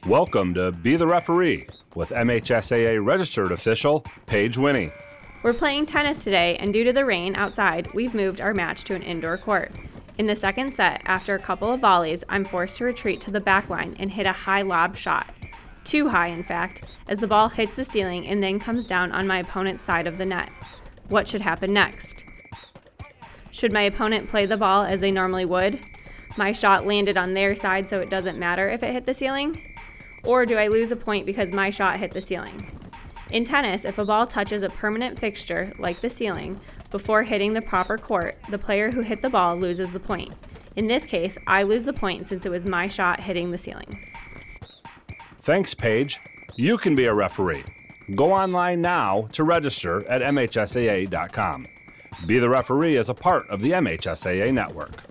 Welcome to Be the Referee with MHSAA registered official Paige Winnie. We're playing tennis today, and due to the rain outside, we've moved our match to an indoor court. In the second set, after a couple of volleys, I'm forced to retreat to the back line and hit a high lob shot. Too high, in fact, as the ball hits the ceiling and then comes down on my opponent's side of the net. What should happen next? Should my opponent play the ball as they normally would? My shot landed on their side, so it doesn't matter if it hit the ceiling? Or do I lose a point because my shot hit the ceiling? In tennis, if a ball touches a permanent fixture, like the ceiling, before hitting the proper court, the player who hit the ball loses the point. In this case, I lose the point since it was my shot hitting the ceiling. Thanks, Paige. You can be a referee. Go online now to register at MHSAA.com. Be the Referee is a part of the MHSAA network.